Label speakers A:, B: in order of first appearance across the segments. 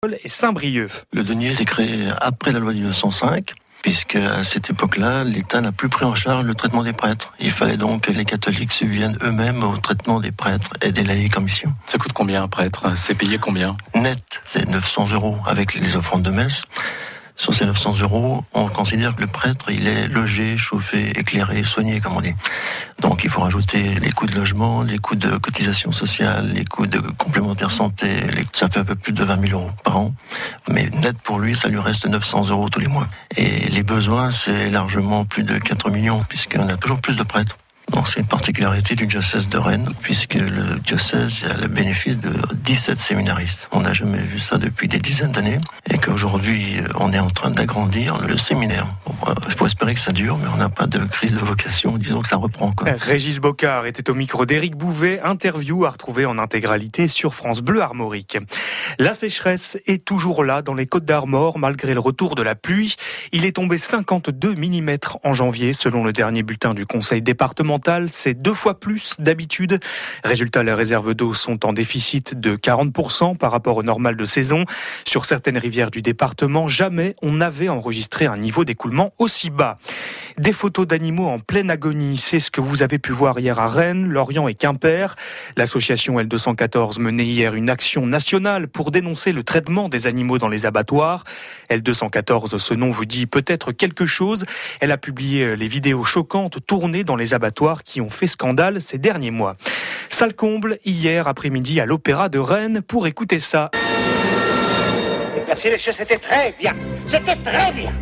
A: et Saint-Brieuc.
B: Le denier est créé après la loi de 1905. Puisque à cette époque-là, l'État n'a plus pris en charge le traitement des prêtres. Il fallait donc que les catholiques subviennent eux-mêmes au traitement des prêtres et des laïcs en mission.
C: Ça coûte combien un prêtre ? C'est payé combien ?
B: Net, c'est 900 € avec les offrandes de messe. Sur ces 900 €, on considère que le prêtre, il est logé, chauffé, éclairé, soigné, comme on dit. Donc il faut rajouter les coûts de logement, les coûts de cotisation sociale, les coûts de complémentaire santé. Ça fait un peu plus de 20 000 € par an. Mais net pour lui, ça lui reste 900 € tous les mois. Et les besoins, c'est largement plus de 4 millions, puisqu'on a toujours plus de prêtres. Donc c'est une particularité du diocèse de Rennes, puisque le diocèse a le bénéfice de 17 séminaristes. On n'a jamais vu ça depuis des dizaines d'années, et qu'aujourd'hui on est en train d'agrandir le séminaire. Il faut espérer que ça dure, mais on n'a pas de crise de vocation, disons que ça reprend, quoi.
A: Régis Bocard était au micro d'Éric Bouvet, interview à retrouver en intégralité sur France Bleu Armorique. La sécheresse est toujours là dans les Côtes-d'Armor, malgré le retour de la pluie. Il est tombé 52 mm en janvier, selon le dernier bulletin du conseil départemental. C'est 2 fois plus d'habitude. Résultat, les réserves d'eau sont en déficit de 40% par rapport au normal de saison. Sur certaines rivières du département, jamais on n'avait enregistré un niveau d'écoulement aussi bas. Des photos d'animaux en pleine agonie, c'est ce que vous avez pu voir hier à Rennes, Lorient et Quimper. L'association L214 menait hier une action nationale pour dénoncer le traitement des animaux dans les abattoirs. L214, ce nom vous dit peut-être quelque chose. Elle a publié les vidéos choquantes tournées dans les abattoirs qui ont fait scandale ces derniers mois. Salle comble hier après-midi à l'Opéra de Rennes pour écouter ça.
D: Merci messieurs, c'était très bien. C'était très bien.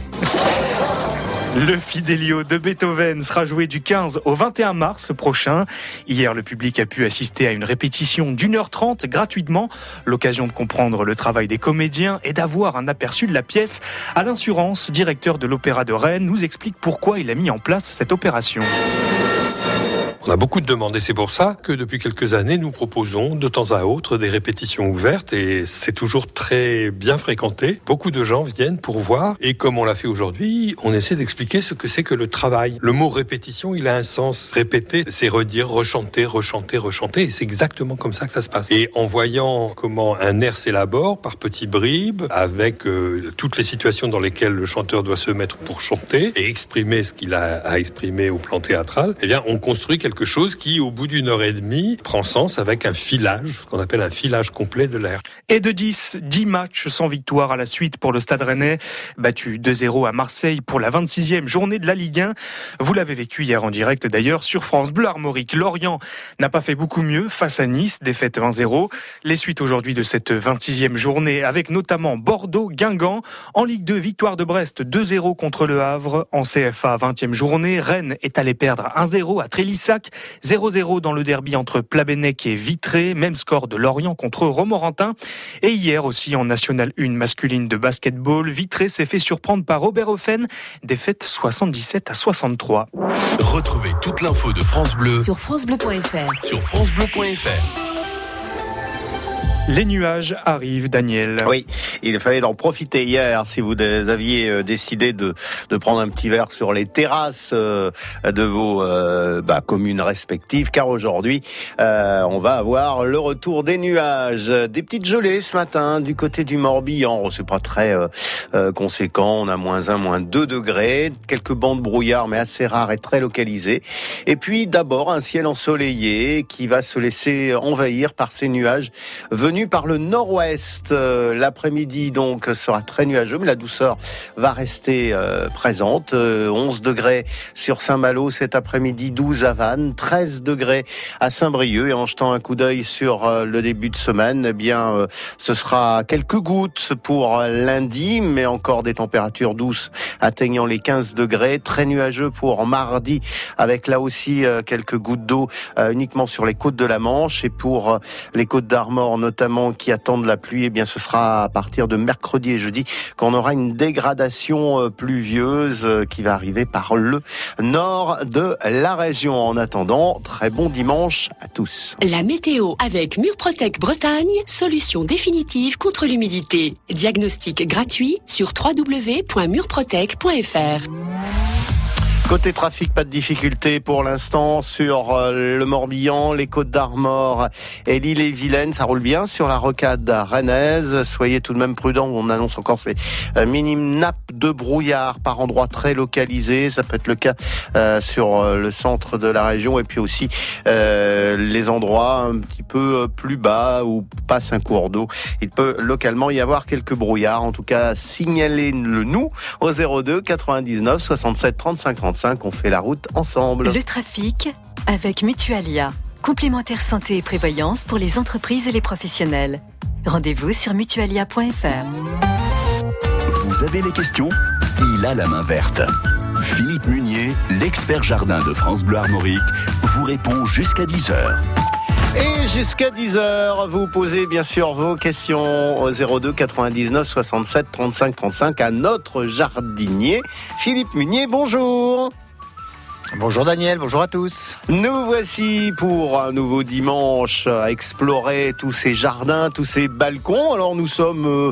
A: Le Fidelio de Beethoven sera joué du 15 au 21 mars prochain. Hier, le public a pu assister à une répétition d'1h30 gratuitement. L'occasion de comprendre le travail des comédiens et d'avoir un aperçu de la pièce. Alain Surance, directeur de l'Opéra de Rennes, nous explique pourquoi il a mis en place cette opération.
E: On a beaucoup de demandes et c'est pour ça que depuis quelques années, nous proposons de temps à autre des répétitions ouvertes et c'est toujours très bien fréquenté. Beaucoup de gens viennent pour voir et comme on l'a fait aujourd'hui, on essaie d'expliquer ce que c'est que le travail. Le mot répétition, il a un sens. Répéter, c'est redire, rechanter, rechanter, rechanter et c'est exactement comme ça que ça se passe. Et en voyant comment un air s'élabore par petits bribes avec toutes les situations dans lesquelles le chanteur doit se mettre pour chanter et exprimer ce qu'il a à exprimer au plan théâtral, eh bien, on construit quelque chose qui, au bout d'une heure et demie, prend sens avec un filage, ce qu'on appelle un filage complet de l'air.
A: Et de 10 matchs sans victoire à la suite pour le Stade Rennais, battu 2-0 à Marseille pour la 26e journée de la Ligue 1. Vous l'avez vécu hier en direct d'ailleurs sur France Bleu Armorique. Lorient n'a pas fait beaucoup mieux face à Nice, défaite 1-0. Les suites aujourd'hui de cette 26e journée avec notamment Bordeaux-Guingamp. En Ligue 2, victoire de Brest 2-0 contre Le Havre. En CFA, 20e journée, Rennes est allé perdre 1-0 à Trélissac. 0-0 dans le derby entre Plabennec et Vitré, même score de Lorient contre Romorantin. Et hier aussi en National 1 masculine de basketball, Vitré s'est fait surprendre par Oberhofen, défaite 77-63.
F: Retrouvez toute l'info de France Bleu
G: sur francebleu.fr.
F: Sur francebleu.fr.
A: Les nuages arrivent, Daniel.
H: Oui, il fallait en profiter hier si vous aviez décidé de prendre un petit verre sur les terrasses de vos communes respectives, car aujourd'hui, on va avoir le retour des nuages. Des petites gelées ce matin du côté du Morbihan. C'est pas très conséquent, on a -1, -2 degrés, quelques bancs de brouillard, mais assez rares et très localisés. Et puis d'abord, un ciel ensoleillé qui va se laisser envahir par ces nuages venus par le nord-ouest. L'après-midi donc sera très nuageux, mais la douceur va rester présente. 11 degrés sur Saint-Malo cet après-midi, 12 à Vannes, 13 degrés à Saint-Brieuc. Et en jetant un coup d'œil sur le début de semaine, eh bien, ce sera quelques gouttes pour lundi, mais encore des températures douces atteignant les 15 degrés. Très nuageux pour mardi, avec là aussi quelques gouttes d'eau uniquement sur les côtes de la Manche. Et pour les côtes d'Armor notamment, qui attendent la pluie, eh bien ce sera à partir de mercredi et jeudi qu'on aura une dégradation pluvieuse qui va arriver par le nord de la région. En attendant, très bon dimanche à tous.
G: La météo avec Murprotec Bretagne, solution définitive contre l'humidité. Diagnostic gratuit sur www.murprotec.fr.
H: Côté trafic, pas de difficulté pour l'instant sur le Morbihan, les Côtes-d'Armor et l'Île-et-Vilaine. Ça roule bien sur la rocade rennaise. Soyez tout de même prudents. On annonce encore ces minimes nappes de brouillard par endroits très localisés. Ça peut être le cas sur le centre de la région et puis aussi les endroits un petit peu plus bas où passe un cours d'eau. Il peut localement y avoir quelques brouillards. En tout cas, signalez-le nous au 02 99 67 35 35. On fait la route ensemble.
I: Le trafic avec Mutualia. Complémentaire santé et prévoyance pour les entreprises et les professionnels. Rendez-vous sur mutualia.fr.
F: Vous avez les questions ? Il a la main verte. Philippe Munier, l'expert jardin de France Bleu Armorique, vous répond jusqu'à 10h.
H: Et jusqu'à 10h, vous posez bien sûr vos questions au 02 99 67 35 35 à notre jardinier Philippe Munier. Bonjour.
J: Bonjour Daniel, bonjour à tous.
H: Nous voici pour un nouveau dimanche à explorer tous ces jardins, tous ces balcons. Alors nous sommes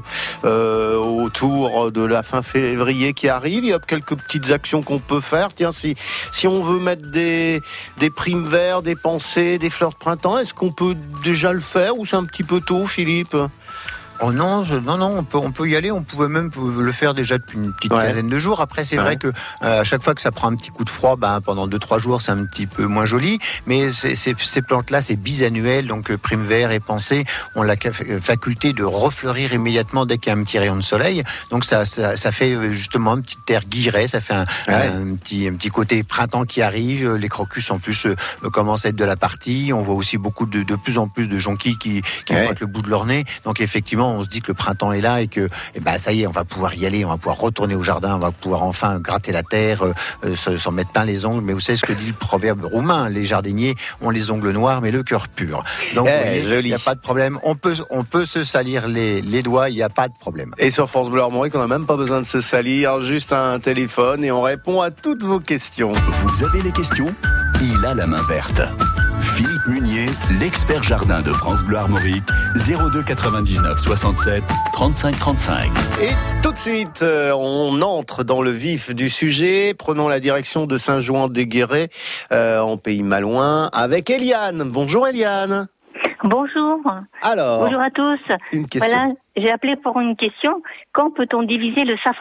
H: autour de la fin février qui arrive. Il y a quelques petites actions qu'on peut faire. Tiens, si on veut mettre des primes verts, des pensées, des fleurs de printemps, est-ce qu'on peut déjà le faire ou c'est un petit peu tôt, Philippe ?
J: Oh non, on peut y aller. On pouvait même le faire déjà depuis une petite quinzaine de jours. Après, c'est vrai que à chaque fois que ça prend un petit coup de froid, pendant 2-3 jours, c'est un petit peu moins joli. Mais ces plantes-là, c'est bisannuel, donc prime vert et pensée ont la faculté de refleurir immédiatement dès qu'il y a un petit rayon de soleil. Donc ça fait justement un petit air guilleret. Ça fait un petit côté printemps qui arrive. Les crocus en plus commencent à être de la partie. On voit aussi beaucoup de plus en plus de jonquilles qui pointent le bout de leur nez. Donc effectivement, on se dit que le printemps est là et que ça y est, on va pouvoir y aller, on va pouvoir retourner au jardin, on va pouvoir enfin gratter la terre, s'en mettre plein les ongles. Mais vous savez ce que dit le proverbe roumain, les jardiniers ont les ongles noirs mais le cœur pur. Donc il n'y a pas de problème, on peut se salir les doigts, il n'y a pas de problème.
H: Et sur France Bleu Armorique, on n'a même pas besoin de se salir, juste un téléphone et on répond à toutes vos questions.
F: Vous avez les questions ? Il a la main verte. Philippe Munier, l'expert jardin de France Bleu Armorique, 02 99 67 35 35.
H: Et tout de suite, on entre dans le vif du sujet. Prenons la direction de Saint-Jouan-des-Guérets, en Pays Malouin, avec Eliane. Bonjour Eliane.
K: Bonjour.
H: Alors,
K: bonjour à tous.
H: Une question.
K: Voilà, j'ai appelé pour une question. Quand peut-on diviser le safran ?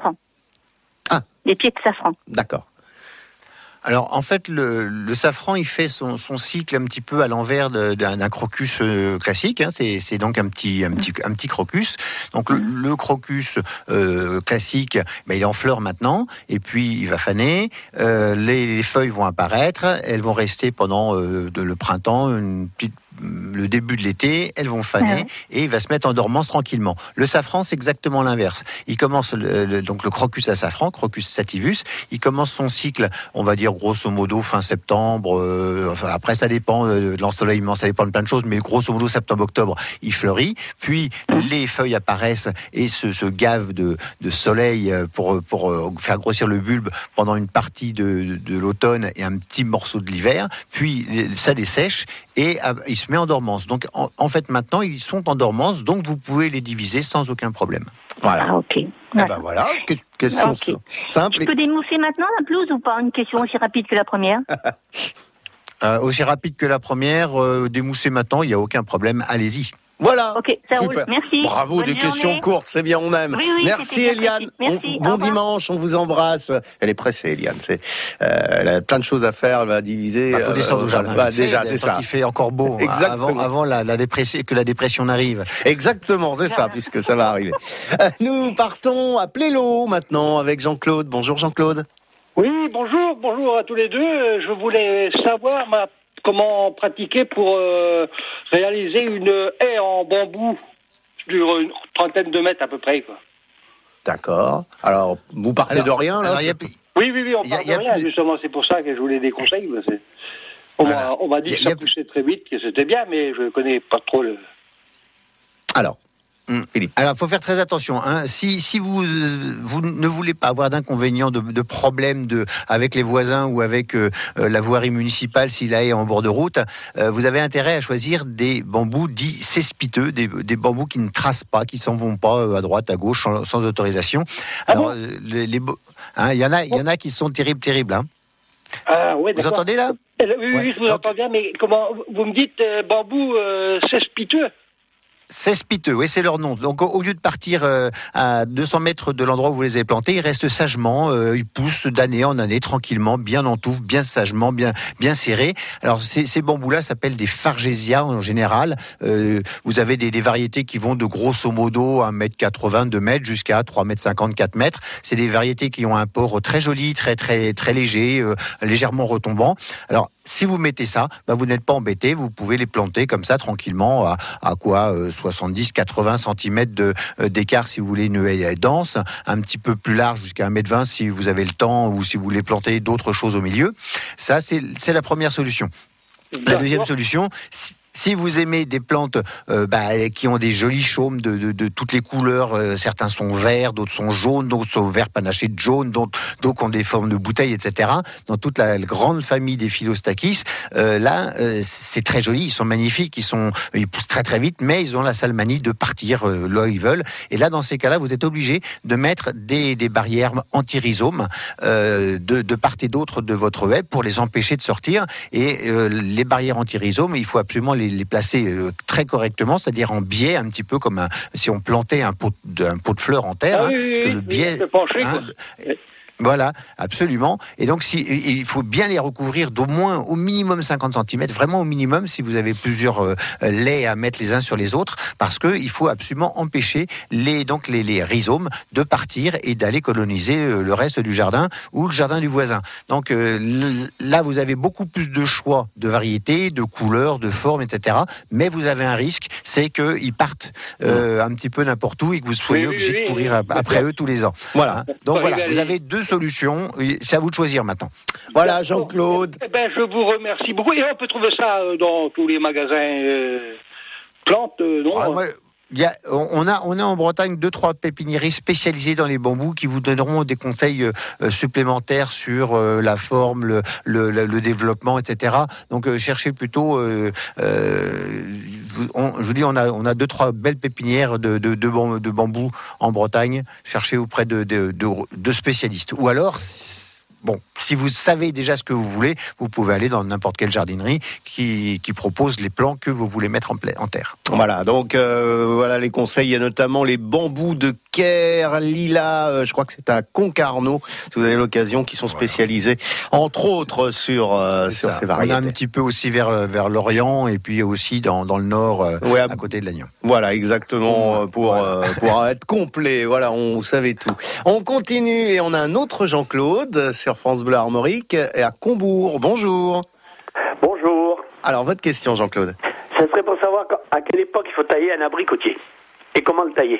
K: Les pieds de safran.
H: D'accord.
J: Alors en fait, le safran, il fait son cycle un petit peu à l'envers d'un crocus classique. C'est donc un petit crocus. Donc le crocus classique, il est en fleurs maintenant, et puis il va faner. Les feuilles vont apparaître, elles vont rester pendant le printemps, le début de l'été, elles vont faner et il va se mettre en dormance tranquillement. Le safran, c'est exactement l'inverse. Il commence donc le crocus à safran, crocus sativus, il commence son cycle, on va dire grosso modo fin septembre, après ça dépend de l'ensoleillement, ça dépend de plein de choses, mais grosso modo septembre-octobre, il fleurit, puis les feuilles apparaissent et se gavent de soleil pour faire grossir le bulbe pendant une partie de l'automne et un petit morceau de l'hiver, puis ça dessèche et il se met en dormance. Donc en fait maintenant ils sont en dormance, donc vous pouvez les diviser sans aucun problème.
H: Voilà.
K: Ah, ok.
H: Voilà, question simple.
K: Je peux démousser maintenant la pelouse ou pas ? Une question aussi rapide que la première.
J: Aussi rapide que la première, démousser maintenant, il n'y a aucun problème, allez-y.
H: Voilà.
K: Ok, ça
H: super.
K: Roule. Merci.
H: Bravo,
K: bonne
H: des
K: journée.
H: questions courtes, c'est bien, on aime.
K: Oui,
H: merci Eliane.
K: Merci.
H: Bon dimanche, on vous embrasse. Elle est pressée, Eliane. Elle a plein de choses à faire, elle va diviser.
J: Faut descendre au jardin.
H: Déjà, c'est ça.
J: Il fait encore beau.
H: Exactement.
J: Avant la dépression, que la dépression n'arrive.
H: Exactement, c'est ça, puisque ça va arriver. Nous partons à Plélo maintenant avec Jean-Claude. Bonjour Jean-Claude.
L: Oui, bonjour à tous les deux. Je voulais savoir comment pratiquer pour réaliser une haie en bambou sur une trentaine de mètres à peu près, quoi.
H: D'accord. Alors, vous partez de rien, là?
L: Oui, on part de rien, justement. C'est pour ça que je voulais des conseils. On m'a dit que ça poussait très vite, que c'était bien, mais je connais pas trop le...
H: Alors, Philippe.
J: Alors, il faut faire très attention. Si vous ne voulez pas avoir d'inconvénients, de problèmes avec les voisins ou avec la voirie municipale, si la haie est en bord de route, vous avez intérêt à choisir des bambous dits cespiteux, des bambous qui ne tracent pas, qui s'en vont pas à droite, à gauche, sans autorisation. Alors, il y en a qui sont terribles.
L: Ah ouais, d'accord.
J: Vous entendez là?
L: Oui, je vous entends bien, mais comment vous me dites bambou cespiteux?
J: Cespiteux, oui, c'est leur nom. Donc, au lieu de partir à 200 mètres de l'endroit où vous les avez plantés, ils restent sagement, ils poussent d'année en année, tranquillement, bien en touffe, bien sagement, bien serrés. Alors, ces bambous-là s'appellent des Fargesia en général. Vous avez des variétés qui vont de grosso modo 1m80, 2 mètres, jusqu'à 3m50, 4 mètres. C'est des variétés qui ont un port très joli, très, très, très léger, légèrement retombant. Alors, si vous mettez ça, vous n'êtes pas embêté, vous pouvez les planter comme ça tranquillement à quoi 70-80 cm d'écart si vous voulez une haie dense, un petit peu plus large jusqu'à 1m20 si vous avez le temps ou si vous voulez planter d'autres choses au milieu. Ça, c'est la première solution. La deuxième solution, si vous aimez des plantes qui ont des jolis chaumes de toutes les couleurs, certains sont verts, d'autres sont jaunes, d'autres sont verts panachés de jaune, d'autres ont des formes de bouteilles, etc. Dans toute la grande famille des Philostachys, c'est très joli, ils sont magnifiques, ils poussent très très vite, mais ils ont la sale manie de partir là où ils veulent. Et là, dans ces cas-là, vous êtes obligé de mettre des barrières anti-rhizomes de part et d'autre de votre haie pour les empêcher de sortir. Et les barrières anti-rhizomes, il faut absolument les placer très correctement, c'est-à-dire en biais, un petit peu comme si on plantait un pot de fleurs en terre. Parce que le biais, voilà, absolument. Et donc, il faut bien les recouvrir d'au moins, au minimum 50 cm, vraiment au minimum, si vous avez plusieurs laits à mettre les uns sur les autres, parce que il faut absolument empêcher les rhizomes de partir et d'aller coloniser le reste du jardin ou le jardin du voisin. Donc là, vous avez beaucoup plus de choix de variétés, de couleurs, de formes, etc. Mais vous avez un risque, c'est qu'ils partent un petit peu n'importe où et que vous soyez obligé de courir après eux tous les ans. Voilà. Donc voilà, vous avez deux solutions, c'est à vous de choisir maintenant.
H: Voilà, Jean-Claude.
L: Je vous remercie beaucoup. Et on peut trouver ça dans tous les magasins plantes, non?
J: On a en Bretagne 2-3 pépiniéries spécialisées dans les bambous qui vous donneront des conseils supplémentaires sur la forme, le développement, etc. Donc cherchez plutôt. Je vous dis, on a 2-3 belles pépinières de bambous en Bretagne. Cherchez auprès de spécialistes. Ou alors, si vous savez déjà ce que vous voulez, vous pouvez aller dans n'importe quelle jardinerie qui propose les plants que vous voulez mettre en terre.
H: Voilà, donc voilà les conseils. Il y a notamment les bambous de Caire, Lilas, je crois que c'est à Concarneau, si vous avez l'occasion, qui sont spécialisés, entre autres, sur ces variétés.
J: On a un petit peu aussi vers l'Orient et puis aussi dans le Nord, à côté de Lannion.
H: Voilà, exactement, pour être complet. Voilà, on savait tout. On continue et on a un autre Jean-Claude sur France Bleu Armorique et à Combourg. Bonjour.
M: Bonjour.
H: Alors, votre question, Jean-Claude.
M: Ça serait pour savoir à quelle époque il faut tailler un abricotier et comment le tailler.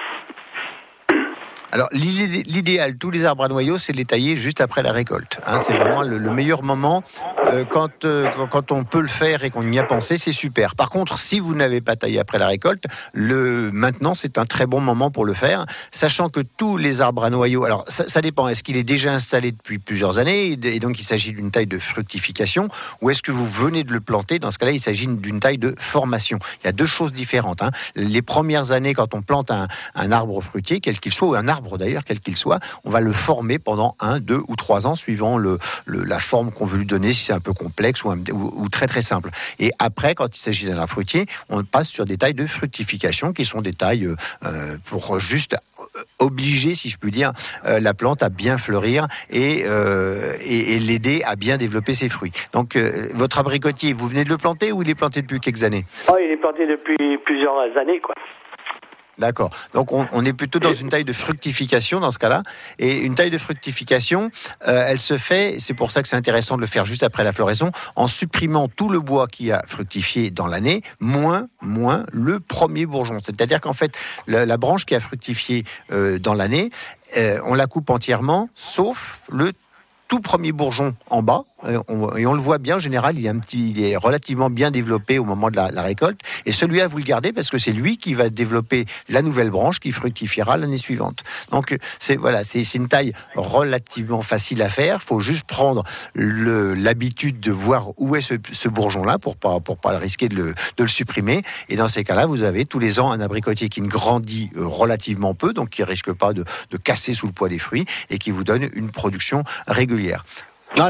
J: Alors, l'idéal, tous les arbres à noyaux, c'est de les tailler juste après la récolte. C'est vraiment le meilleur moment. Quand on peut le faire et qu'on y a pensé, c'est super. Par contre, si vous n'avez pas taillé après la récolte, maintenant, c'est un très bon moment pour le faire, sachant que tous les arbres à noyaux, alors ça dépend, est-ce qu'il est déjà installé depuis plusieurs années, et donc il s'agit d'une taille de fructification, ou est-ce que vous venez de le planter? Dans ce cas-là, il s'agit d'une taille de formation. Il y a deux choses différentes. Les premières années, quand on plante un arbre fruitier, quel qu'il soit, ou un arbre d'ailleurs, quel qu'il soit, on va le former pendant 1, 2 ou 3 ans, suivant la forme qu'on veut lui donner, si c'est un peu complexe ou très très simple. Et après, quand il s'agit d'un arbre fruitier, on passe sur des tailles de fructification, qui sont des tailles pour juste obliger, si je puis dire, la plante à bien fleurir et l'aider à bien développer ses fruits. Donc, votre abricotier, vous venez de le planter ou il est planté depuis quelques années?
M: Il est planté depuis plusieurs années, quoi.
J: D'accord. Donc on est plutôt dans une taille de fructification dans ce cas-là. Et une taille de fructification, elle se fait, c'est pour ça que c'est intéressant de le faire juste après la floraison, en supprimant tout le bois qui a fructifié dans l'année, moins le premier bourgeon. C'est-à-dire qu'en fait, la branche qui a fructifié dans l'année, on la coupe entièrement, sauf le tout premier bourgeon en bas, et on le voit bien, en général, il est relativement bien développé au moment de la récolte, et celui-là, vous le gardez parce que c'est lui qui va développer la nouvelle branche qui fructifiera l'année suivante. Donc, c'est une taille relativement facile à faire, il faut juste prendre l'habitude de voir où est ce bourgeon-là pour pas risquer de le supprimer, et dans ces cas-là, vous avez tous les ans un abricotier qui ne grandit relativement peu, donc qui risque pas de casser sous le poids des fruits, et qui vous donne une production régulière.
H: Voilà.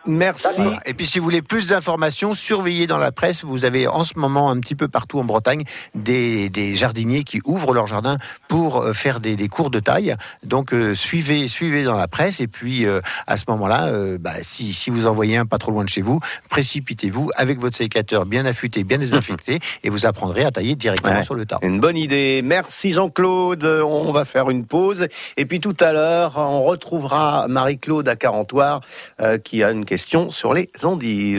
H: Merci.
J: Voilà. Et puis si vous voulez plus d'informations, surveillez dans la presse. Vous avez en ce moment un petit peu partout en Bretagne des jardiniers qui ouvrent leur jardin pour faire des cours de taille. Donc suivez dans la presse. Et puis à ce moment-là, si vous en voyez un pas trop loin de chez vous, précipitez-vous avec votre sécateur bien affûté, bien désinfecté, et vous apprendrez à tailler directement sur le tas.
H: Une bonne idée. Merci Jean-Claude. On va faire une pause. Et puis tout à l'heure, on retrouvera Marie-Claude à Carentoire qui a une question sur les endives.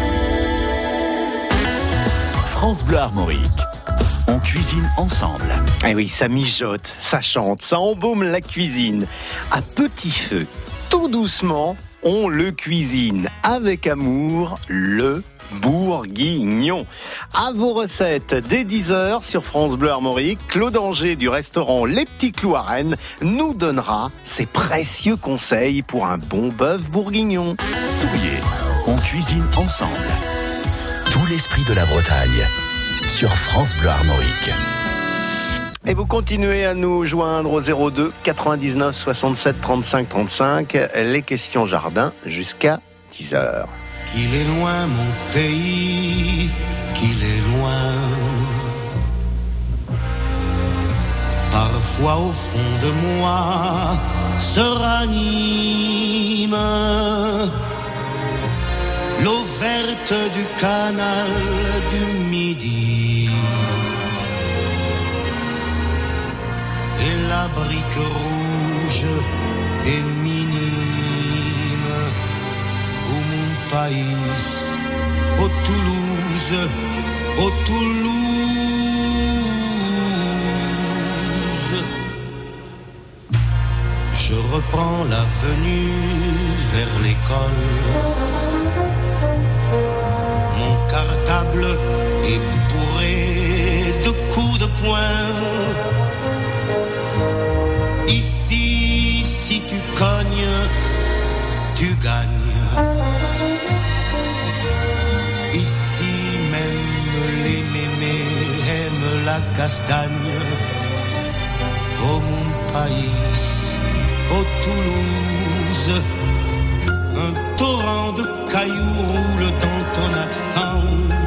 F: France Bleu Armorique. On cuisine ensemble.
H: Eh oui, ça mijote, ça chante, ça embaume la cuisine. À petit feu, tout doucement, on le cuisine avec amour, le bourguignon. À vos recettes, dès 10h sur France Bleu Armorique, Claude Anger du restaurant Les Petits Clous à Rennes nous donnera ses précieux conseils pour un bon bœuf bourguignon.
F: Souriez, on cuisine ensemble. Tout l'esprit de la Bretagne sur France Bleu Armorique.
H: Et vous continuez à nous joindre au 02 99 67 35 35, les questions jardin jusqu'à 10h.
N: Qu'il est loin mon pays, qu'il est loin. Parfois au fond de moi se ranime l'eau verte du canal du Midi et la brique rouge des minimes au mon pays, au Toulouse, au Toulouse. Je reprends l'avenue vers l'école. Mon cartable est bourré de coups de poing. Ici, si tu cognes, tu gagnes. Ici, même les mémés aiment la castagne. Oh mon pays, oh Toulouse, un torrent de cailloux roule dans ton accent.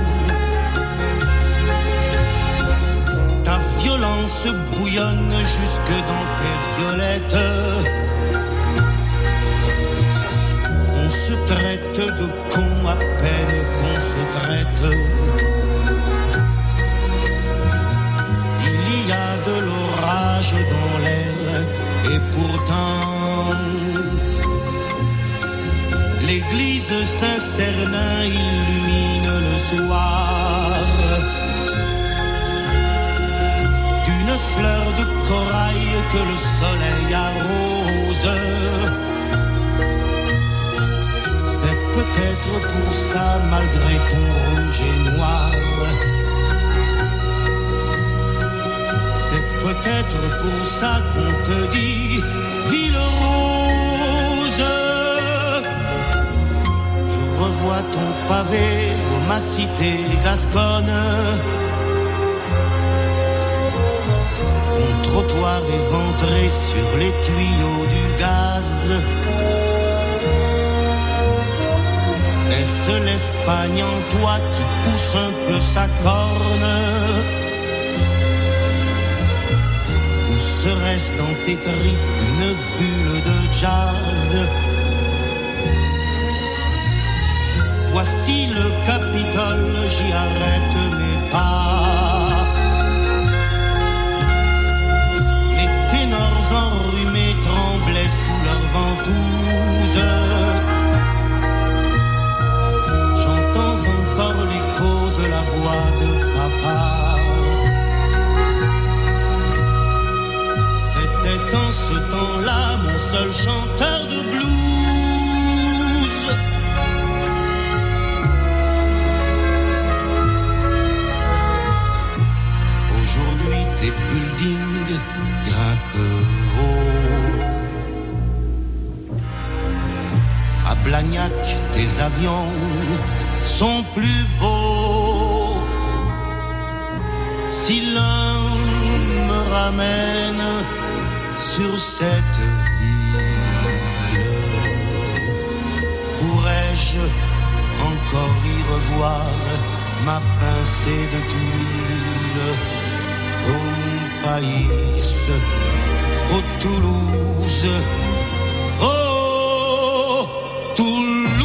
N: Ta violence bouillonne jusque dans tes violettes. On se traite de con à peine qu'on se traite. Il y a de l'orage dans l'air et pourtant l'église Saint-Cernin illumine le soir d'une fleur de corail que le soleil arrose. C'est peut-être pour ça, malgré ton rouge et noir, c'est peut-être pour ça qu'on te dit ville rose. Je revois ton pavé ô ma cité gasconne, ton trottoir éventré sur les tuyaux du gaz. Est-ce l'Espagne en toi qui pousse un peu sa corne? Ou serait-ce dans tes tripes une bulle de jazz? Voici le Capitole, j'y arrête mes pas. Les ténors enrhumés tremblaient sous leur ventouse. J'entends encore l'écho de la voix de papa. C'était en ce temps-là mon seul chanteur de blues. Aujourd'hui tes buildings grimpent haut. À Blagnac tes avions sont plus beaux. Si l'un me ramène sur cette ville, pourrait pourrais-je encore y revoir ma pincée de tuile? Oh mon pays, oh Toulouse, oh Toulouse.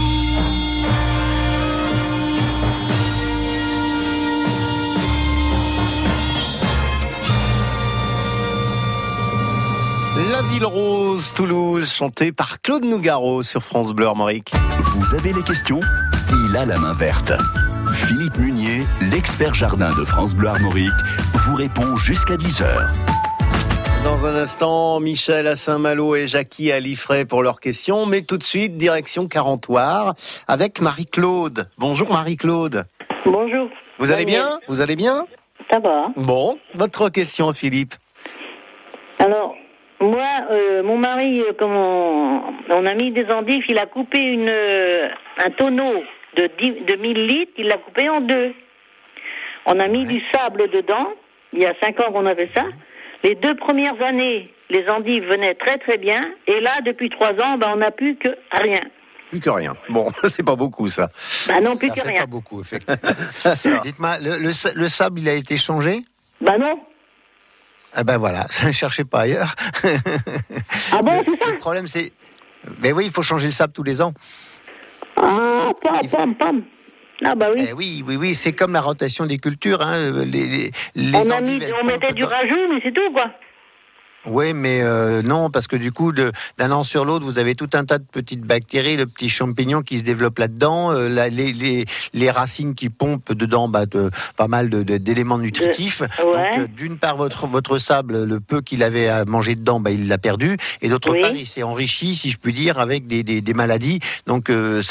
H: La Ville Rose, Toulouse, chantée par Claude Nougaro sur France Bleu Armorique.
F: Vous avez les questions? Il a la main verte. Philippe Munier, l'expert jardin de France Bleu Armorique, vous répond jusqu'à 10h.
H: Dans un instant, Michel à Saint-Malo et Jackie à Liffrey pour leurs questions. Mais tout de suite, direction Carentoire avec Marie-Claude. Bonjour Marie-Claude.
K: Bonjour.
H: Vous allez bien? Vous allez bien?
K: Ça va.
H: Bon, votre question Philippe.
K: Alors, moi, mon mari, comme on a mis des endives, il a coupé un tonneau de 1000 litres, il l'a coupé en deux. On a mis du sable dedans, il y a 5 ans qu'on a fait ça. Les 2 premières années, les endives venaient très très bien, et là, depuis 3 ans, on n'a plus que rien.
H: Plus que rien. Bon, c'est pas beaucoup ça.
K: Bah non, plus
J: ça
K: que
J: fait
K: rien.
J: Pas beaucoup, effectivement. Dites-moi, le sable, il a été changé?
K: Bah non.
J: Ah ben voilà, ne cherchez pas ailleurs.
K: Ah bon, c'est ça?
J: Le problème, c'est... Mais oui, il faut changer le sable tous les ans.
K: Ah, pam. Ah bah oui.
J: Oui, c'est comme la rotation des cultures. Hein. Les
K: on mettait du rajout, mais c'est tout, quoi.
J: Oui, mais non, parce que du coup, d'un an sur l'autre, vous avez tout un tas de petites bactéries, de petits champignons qui se développent là-dedans, les racines qui pompent dedans pas mal d'éléments nutritifs.
K: Ouais.
J: Donc, d'une part, votre sable, le peu qu'il avait à manger dedans, il l'a perdu, et d'autre part, il s'est enrichi, si je puis dire, avec des maladies. Donc,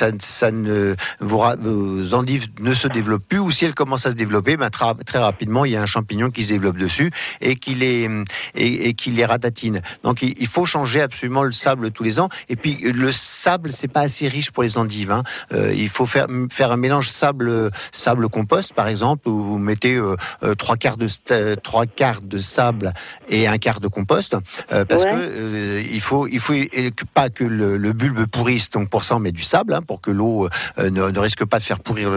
J: vos endives ne se développent plus, ou si elles commencent à se développer, très rapidement, il y a un champignon qui se développe dessus et qui les ratatine. Donc il faut changer absolument le sable tous les ans. Et puis le sable, c'est pas assez riche pour les endives. Hein. Il faut faire un mélange sable compost, par exemple, où vous mettez 3 quarts de sable et 1 quart de compost, parce que il faut pas que le bulbe pourrisse. Donc pour ça, on met du sable, hein, pour que l'eau ne risque pas de faire pourrir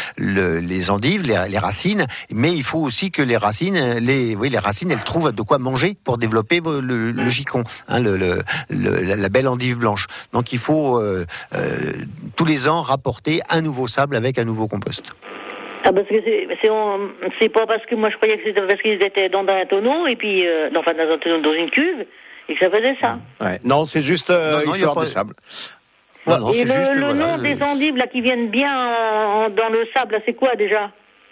J: les endives, les racines. Mais il faut aussi que les racines, elles trouvent de quoi manger pour développer le gicon, hein, la belle endive blanche. Donc il faut tous les ans rapporter un nouveau sable avec un nouveau compost.
K: Ah, parce que c'est pas parce que moi je croyais que c'était parce qu'ils étaient dans un tonneau et puis dans une cuve et que ça faisait ça.
H: Ouais. Non, c'est juste histoire de sable.
J: Non,
K: et le nom des endives là qui viennent bien dans le sable, là, c'est quoi déjà?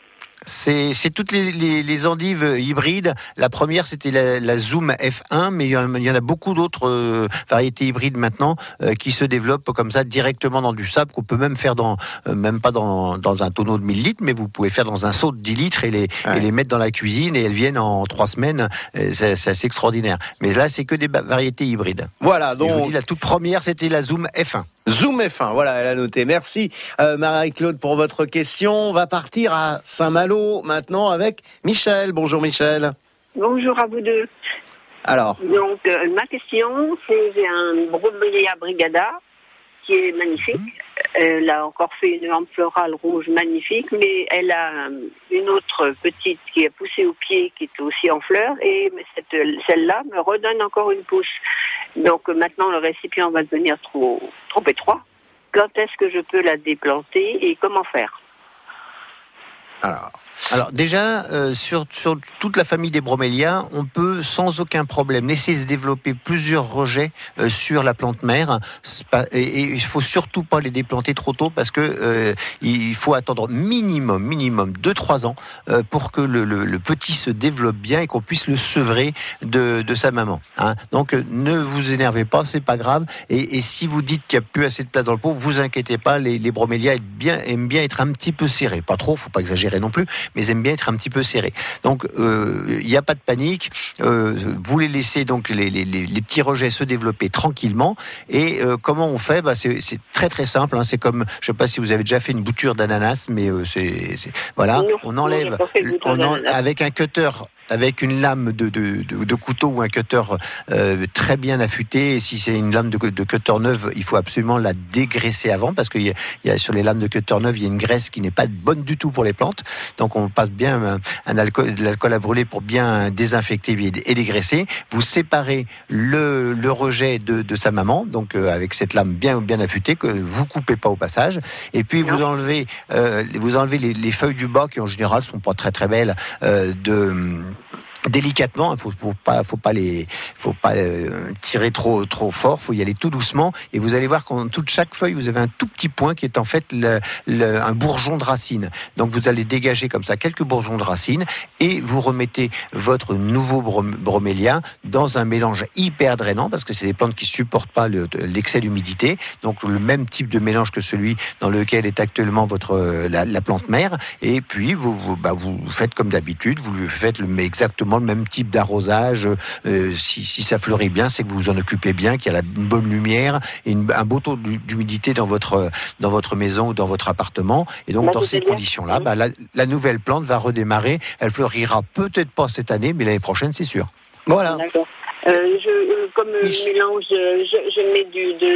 J: C'est toutes les endives hybrides. La première, c'était la Zoom F1, mais il y en a beaucoup d'autres variétés hybrides maintenant qui se développent comme ça directement dans du sable, qu'on peut même faire même pas dans un tonneau de 1000 litres, mais vous pouvez faire dans un seau de 10 litres et les mettre dans la cuisine, et elles viennent en 3 semaines. C'est assez extraordinaire. Mais là, c'est que des variétés hybrides.
H: Voilà, donc...
J: Et je vous dis, la toute première, c'était la Zoom F1.
H: Zoom F1, voilà, elle a noté. Merci Marie-Claude pour votre question. On va partir à Saint-Malo maintenant avec Michel. Bonjour Michel.
O: Bonjour à vous deux.
H: Alors.
O: Donc ma question, c'est j'ai un Bromélia brigada qui est magnifique. Elle a encore fait une lampe florale rouge magnifique, mais elle a une autre petite qui a poussé au pied, qui est aussi en fleurs, et celle-là me redonne encore une pousse. Donc maintenant, le récipient va devenir trop étroit. Quand est-ce que je peux la déplanter et comment faire?
J: Alors déjà, sur toute la famille des bromélias, on peut sans aucun problème laisser se développer plusieurs rejets sur la plante mère. Et il faut surtout pas les déplanter trop tôt, parce que il faut attendre minimum 2-3 ans pour que le petit se développe bien et qu'on puisse le sevrer de sa maman. Hein. Donc ne vous énervez pas, c'est pas grave. Et si vous dites qu'il n'y a plus assez de place dans le pot, vous inquiétez pas, les bromélias aiment bien être un petit peu serrés. Pas trop, faut pas exagérer non plus, mais aiment bien être un petit peu serrés. Donc il n'y a pas de panique. Vous les laissez donc les petits rejets se développer tranquillement. Et comment on fait? C'est très très simple. Hein. C'est comme, je sais pas si vous avez déjà fait une bouture d'ananas, mais voilà, on enlève avec un cutter avec une lame de couteau ou un cutter très bien affûté. Et si c'est une lame de cutter neuve, il faut absolument la dégraisser avant, parce qu'il y a sur les lames de cutter neuve, il y a une graisse qui n'est pas bonne du tout pour les plantes. Donc on passe bien de l'alcool à brûler pour bien désinfecter et dégraisser. Vous séparez le rejet de sa maman, donc avec cette lame bien affûtée que vous coupez pas au passage. Et puis vous enlevez les feuilles du bas qui en général sont pas très très belles délicatement, faut pas tirer trop fort, faut y aller tout doucement, et vous allez voir qu'en dessous de chaque feuille vous avez un tout petit point qui est en fait un bourgeon de racine. Donc vous allez dégager comme ça quelques bourgeons de racine et vous remettez votre nouveau bromélia dans un mélange hyper drainant, parce que c'est des plantes qui supportent pas l'excès d'humidité. Donc le même type de mélange que celui dans lequel est actuellement la plante mère, et puis vous faites comme d'habitude, vous lui faites exactement le même type d'arrosage. Si ça fleurit bien, c'est que vous vous en occupez bien, qu'il y a une bonne lumière et un beau taux d'humidité dans votre maison ou dans votre appartement. Et donc dans ces conditions-là, la nouvelle plante va redémarrer. Elle fleurira peut-être pas cette année, mais l'année prochaine, c'est sûr. Voilà.
O: D'accord. Comme mélange, je mets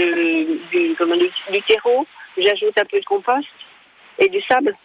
O: du terreau, j'ajoute un peu de compost et du sable.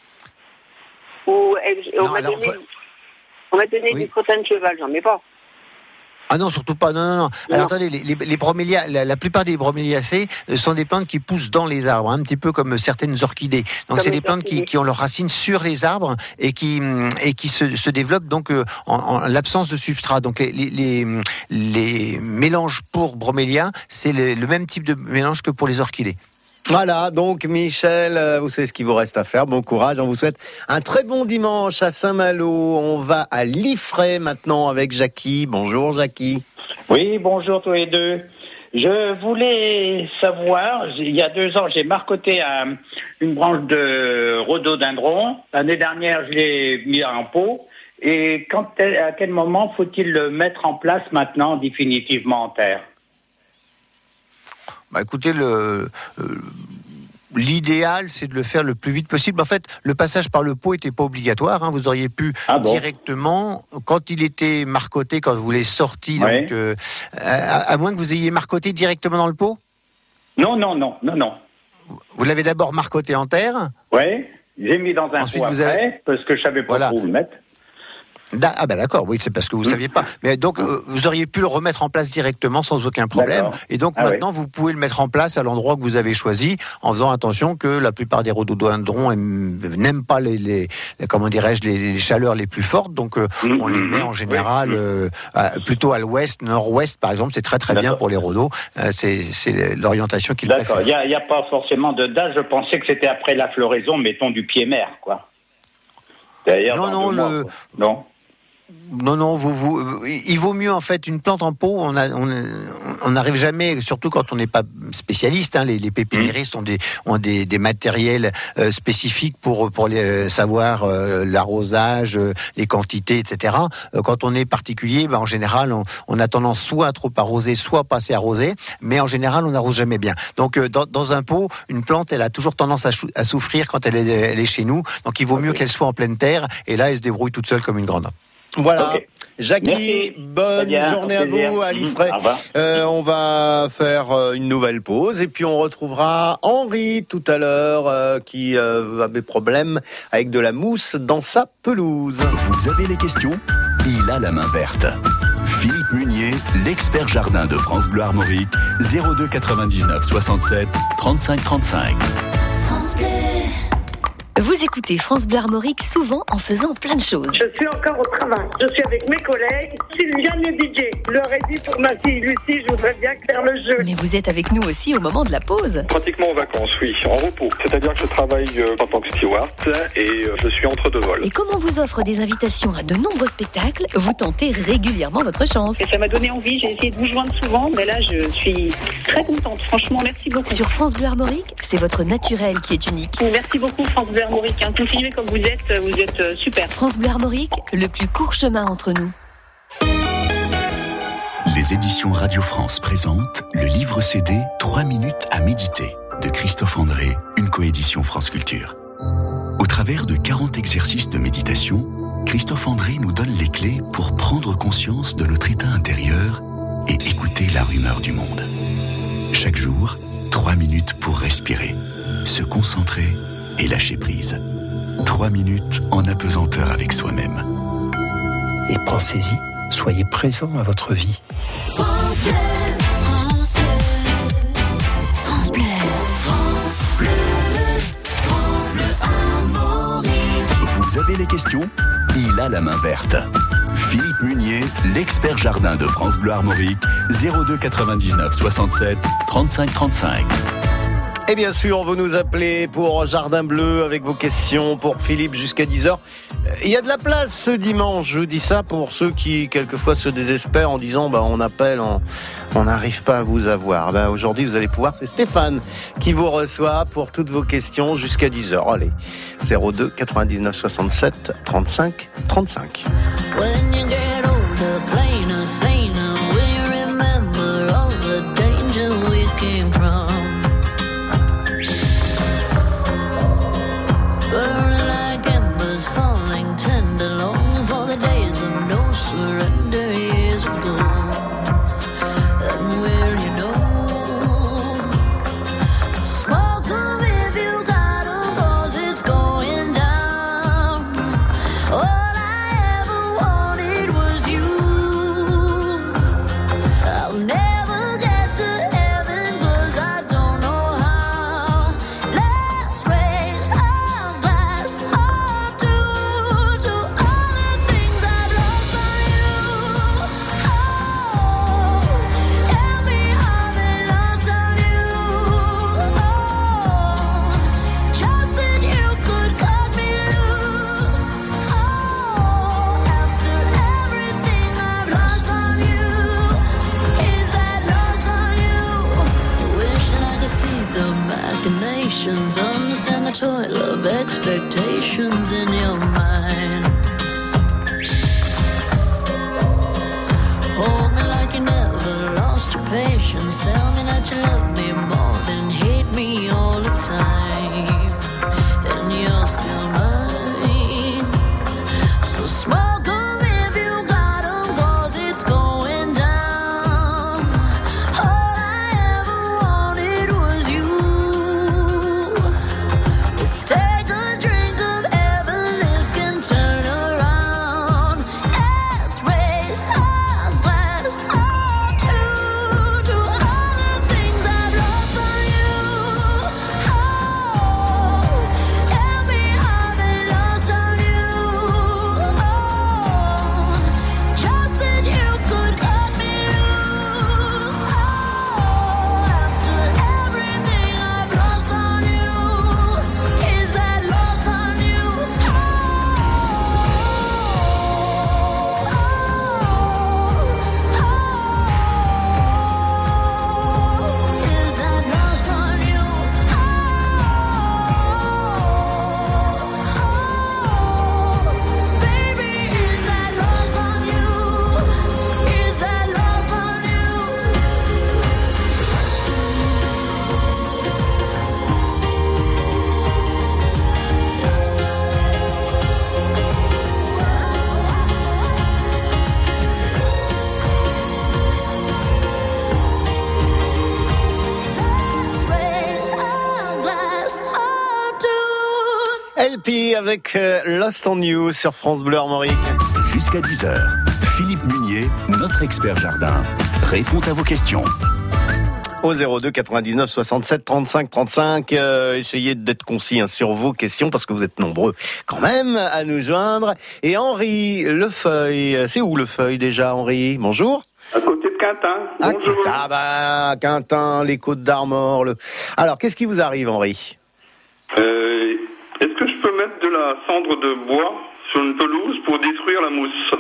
O: On m'a donné du crottin de cheval, j'en mets pas.
J: Ah non, surtout pas. Non. Alors attendez, les bromélias, la plupart des broméliacées sont des plantes qui poussent dans les arbres, un petit peu comme certaines orchidées. Donc c'est des plantes qui ont leurs racines sur les arbres et qui se développent donc en l'absence de substrat. Donc les mélanges pour bromélias, c'est le même type de mélange que pour les orchidées.
H: Voilà, donc Michel, vous savez ce qu'il vous reste à faire. Bon courage, on vous souhaite un très bon dimanche à Saint-Malo. On va à Liffrey maintenant avec Jackie. Bonjour Jackie.
P: Oui, bonjour tous les deux. Je voulais savoir, il y a 2 ans, j'ai marcoté une branche de rhododendron. L'année dernière, je l'ai mis en pot. Et à quel moment faut-il le mettre en place maintenant, définitivement en terre ?
J: Écoutez, l'idéal, c'est de le faire le plus vite possible. En fait, le passage par le pot n'était pas obligatoire. Vous auriez pu directement, quand il était marcoté, quand vous l'avez sorti, donc, à moins que vous ayez marcoté directement dans le pot ?
P: Non.
J: Vous l'avez d'abord marcoté en terre ?
P: Oui, j'ai mis dans un pot après, parce que je savais pas où le mettre.
J: D'accord, oui, c'est parce que vous saviez pas. Mais donc, vous auriez pu le remettre en place directement sans aucun problème. D'accord. Et donc, maintenant, vous pouvez le mettre en place à l'endroit que vous avez choisi, en faisant attention que la plupart des rhododendrons n'aiment pas les chaleurs les plus fortes. Donc, on les met en général plutôt à l'ouest, nord-ouest, par exemple. C'est très, très bien pour les rhodos. C'est l'orientation qu'ils préfèrent.
P: D'accord. Il n'y a pas forcément de date. Je pensais que c'était après la floraison, mettons, du pied mère, quoi. D'ailleurs, non.
J: Non, il vaut mieux en fait une plante en pot. On n'arrive jamais, surtout quand on n'est pas spécialiste. Les pépiniéristes ont des matériels spécifiques pour savoir l'arrosage, les quantités, etc. Quand on est particulier, en général, on a tendance soit à trop arroser, soit pas assez arroser. Mais en général, on n'arrose jamais bien. Donc, dans un pot, une plante, elle a toujours tendance à souffrir quand elle est chez nous. Donc, il vaut mieux qu'elle soit en pleine terre. Et là, elle se débrouille toute seule comme une grande.
H: Voilà. Okay. Jackie, bonne journée à vous, à Liffrey. On va faire une nouvelle pause et puis on retrouvera Henri tout à l'heure qui avait problème avec de la mousse dans sa pelouse.
F: Vous avez les questions ? Il a la main verte. Philippe Munier, l'expert jardin de France Bleu Armorique, 02 99 67 35 35.
G: France Bleu. Vous écoutez France Bleu Armorique souvent en faisant plein de choses.
Q: Je suis encore au travail. Je suis avec mes collègues. Sylviane et DJ. Je leur ai dit pour ma fille Lucie, je voudrais bien faire le jeu.
G: Mais vous êtes avec nous aussi au moment de la pause.
R: Pratiquement en vacances, oui, en repos. C'est-à-dire que je travaille en tant que steward et je suis entre 2 vols.
G: Et comme on vous offre des invitations à de nombreux spectacles, vous tentez régulièrement votre chance.
S: Et ça m'a donné envie. J'ai essayé de vous joindre souvent, mais là, je suis très contente. Franchement, merci beaucoup.
G: Sur France Bleu Armorique, c'est votre naturel qui est unique.
S: Merci beaucoup, France Bleu Armorique. Continuez comme vous êtes super.
G: France Bleu Armorique, le plus court chemin entre nous.
F: Les éditions Radio France présentent le livre CD 3 minutes à méditer de Christophe André, une coédition France Culture. Au travers de 40 exercices de méditation, Christophe André nous donne les clés pour prendre conscience de notre état intérieur et écouter la rumeur du monde. Chaque jour, 3 minutes pour respirer, se concentrer et lâcher prise. 3 minutes en apesanteur avec soi-même.
T: Et pensez-y, soyez présent à votre vie.
G: France Bleu, France Bleu, France Bleu, France Bleu, France Bleu Armorique.
F: Vous avez les questions ? Il a la main verte. Philippe Munier, l'expert jardin de France Bleu Armorique, 02 99 67 35 35.
H: Et bien sûr, vous nous appelez pour Jardin Bleu avec vos questions pour Philippe jusqu'à 10h. Il y a de la place ce dimanche, je dis ça pour ceux qui quelquefois se désespèrent en disant on appelle, on n'arrive pas à vous avoir. Aujourd'hui vous allez pouvoir, c'est Stéphane qui vous reçoit pour toutes vos questions jusqu'à 10h. Allez, 02 99 67 35 35.
G: When you get older, plainer, saner, when you remember all the danger we came from. Burning like embers, falling tender, longing for the days of no surrender years ago. And will you know? So smoke 'em if you got 'em, 'cause it's going down. All I ever wanted was you. I'll never get to heaven 'cause I don't know how. Let's raise our glass all to all the things I've lost on you. Oh, tell me how they lost on you. Oh, just that you could cut me loose. Oh, after everything I've lost on you, is that lost on you? Wishing I could see the machinations, understand the toil of expectations in your mind. Hold me like you never lost your patience. Tell me that you love me more than hate me all the time. And you're still mine. So smoke 'em if you got 'em, 'cause it's going down. All I ever wanted was you. Let's take a drink of heaven, this can turn around. Let's raise our glass all to all the things I've lost on you. Oh, tell me how they lost on you. Oh, just that you could cut me loose. Oh, after everything I've lost on you, is that lost on you? Is that lost on you? Baby, is that lost on you? Is that lost on Let's raise our glass all to
H: LP avec Lost on You sur France Bleu Armorique.
F: Jusqu'à 10h, Philippe Munier, notre expert jardin, répond à vos questions.
H: Au 02 99 67 35 35, essayez d'être concis sur vos questions parce que vous êtes nombreux quand même à nous joindre. Et Henri Lefeuille, c'est où Lefeuille déjà, Henri? Bonjour.
R: À côté de Quintin. Bonjour.
H: Quintin, les Côtes d'Armor. Alors, qu'est-ce qui vous arrive, Henri?
R: Est-ce que je peux mettre de la cendre de bois sur une pelouse pour détruire la mousse?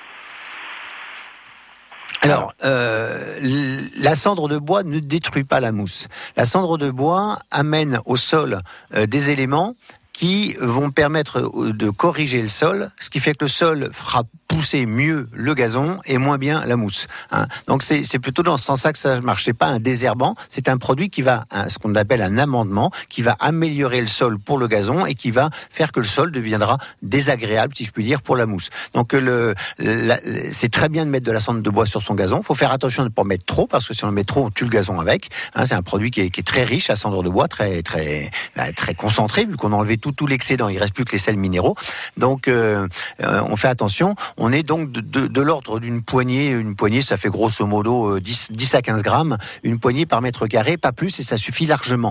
J: Alors, la cendre de bois ne détruit pas la mousse. La cendre de bois amène au sol des éléments qui vont permettre de corriger le sol, ce qui fait que le sol fera pousser mieux le gazon et moins bien la mousse. Donc c'est plutôt dans ce sens-là que ça marche. C'est pas un désherbant, c'est un produit qui va, ce qu'on appelle un amendement, qui va améliorer le sol pour le gazon et qui va faire que le sol deviendra désagréable, si je puis dire, pour la mousse. Donc c'est très bien de mettre de la cendre de bois sur son gazon. Il faut faire attention de ne pas en mettre trop, parce que si on en met trop, on tue le gazon avec. C'est un produit qui est très riche à cendre de bois, très concentré, vu qu'on a enlevé tout l'excédent. Il reste plus que les sels minéraux. Donc on fait attention. On est donc de l'ordre d'une poignée. Une poignée, ça fait grosso modo 10 à 15 grammes. Une poignée par mètre carré, pas plus, et ça suffit largement.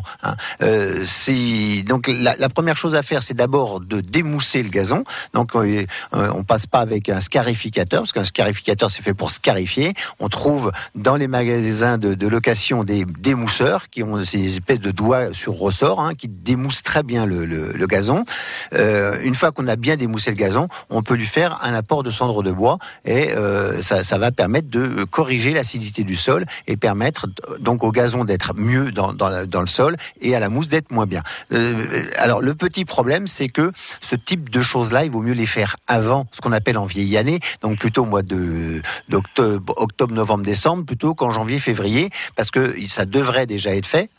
J: Donc la première chose à faire, c'est d'abord de démousser le gazon. Donc on passe pas avec un scarificateur, parce qu'un scarificateur, c'est fait pour scarifier. On trouve dans les magasins de location des démousseurs qui ont ces espèces de doigts sur ressort, qui démoussent très bien le gazon. Une fois qu'on a bien démoussé le gazon, on peut lui faire un apport de cendre de bois, et ça va permettre de corriger l'acidité du sol et permettre donc au gazon d'être mieux dans le sol et à la mousse d'être moins bien. Alors le petit problème, c'est que ce type de choses-là, il vaut mieux les faire avant ce qu'on appelle en vieille année, donc plutôt au mois d'octobre, novembre, décembre, plutôt qu'en janvier, février, parce que ça devrait déjà être fait.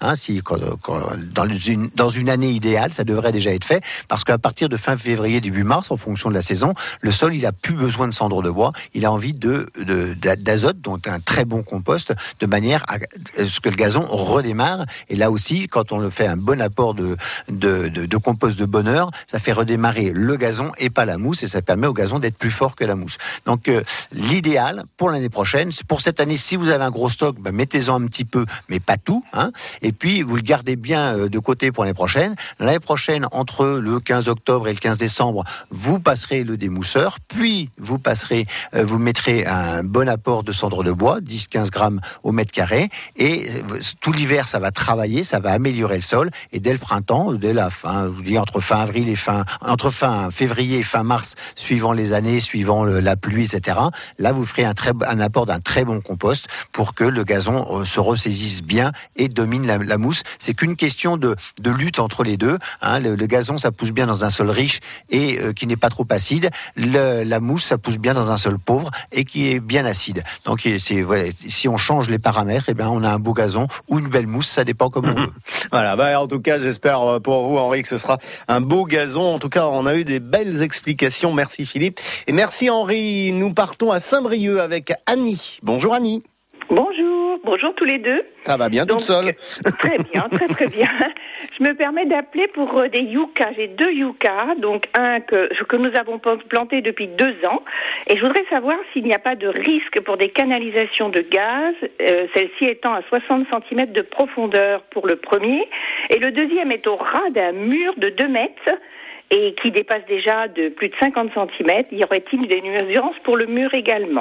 J: Dans une année idéale, ça devrait déjà être fait, parce qu'à partir de fin février, début mars, en fonction de la saison, le sol, il a plus besoin de cendre de bois, il a envie d'azote, donc un très bon compost, de manière à ce que le gazon redémarre. Et là aussi, quand on le fait un bon apport de compost de bonne heure, ça fait redémarrer le gazon et pas la mousse, et ça permet au gazon d'être plus fort que la mousse. Donc l'idéal pour l'année prochaine, pour cette année, si vous avez un gros stock, mettez-en un petit peu, mais pas tout, et puis vous le gardez bien de côté pour l'année prochaine. L'année prochaine, entre le 15 octobre et le 15 décembre, vous passerez le démousseur, puis vous mettrez un bon apport de cendre de bois, 10-15 grammes au mètre carré, et tout l'hiver, ça va travailler, ça va améliorer le sol, et dès le printemps, dès la fin, je vous dis entre fin avril et entre fin février et fin mars, suivant les années, suivant la pluie, etc., là, vous ferez un apport d'un très bon compost pour que le gazon se ressaisisse bien et domine la mousse. C'est qu'une question de lutte entre les deux. Le gazon, ça pousse bien dans un sol riche et qui n'est pas trop acide. La mousse, ça pousse bien dans un sol pauvre et qui est bien acide. Donc, si on change les paramètres, on a un beau gazon ou une belle mousse, ça dépend comme on veut.
H: Voilà, en tout cas, j'espère pour vous, Henri, que ce sera un beau gazon. En tout cas, on a eu des belles explications. Merci Philippe. Et merci Henri. Nous partons à Saint-Brieuc avec Annie. Bonjour Annie.
S: Bonjour tous les deux.
H: Ça va bien toute seule?
S: Très bien, très bien. Je me permets d'appeler pour des yuccas. J'ai 2 yuccas, donc un que nous avons planté depuis 2 ans. Et je voudrais savoir s'il n'y a pas de risque pour des canalisations de gaz, celle-ci étant à 60 cm de profondeur pour le premier. Et le deuxième est au ras d'un mur de 2 mètres et qui dépasse déjà de plus de 50 cm. Y aurait-il des nuisances pour le mur également?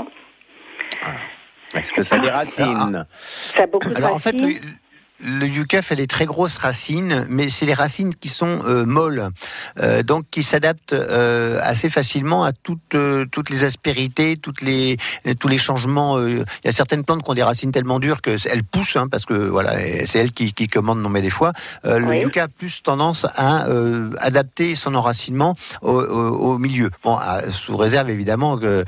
H: Est-ce que ça a des racines?
S: Ça a beaucoup de racines.
J: En fait, le yucca fait des très grosses racines, mais c'est des racines qui sont molles, donc qui s'adaptent assez facilement à toutes les aspérités, tous les changements. Il y a certaines plantes qui ont des racines tellement dures qu'elles poussent, parce que voilà, c'est elles qui commandent non mais des fois. Le yucca a plus tendance à adapter son enracinement au milieu. Bon, sous réserve évidemment que.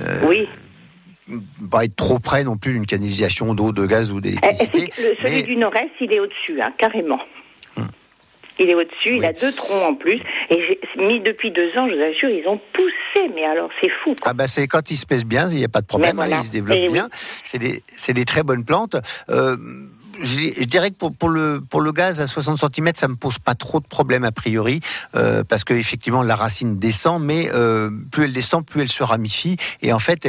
J: Pas être trop près non plus d'une canalisation d'eau, de gaz ou d'électricité.
S: Celui du nord-est, il est au-dessus, carrément. Il est au-dessus, il a 2 troncs en plus. Et j'ai mis depuis 2 ans, je vous assure, ils ont poussé. Mais alors, c'est fou, quoi.
J: C'est quand ils se pèsent bien, il n'y a pas de problème, ils se développent bien. C'est des très bonnes plantes. Je dirais que pour le gaz à 60 cm, ça me pose pas trop de problèmes a priori, parce que effectivement la racine descend, mais plus elle descend, plus elle se ramifie, et en fait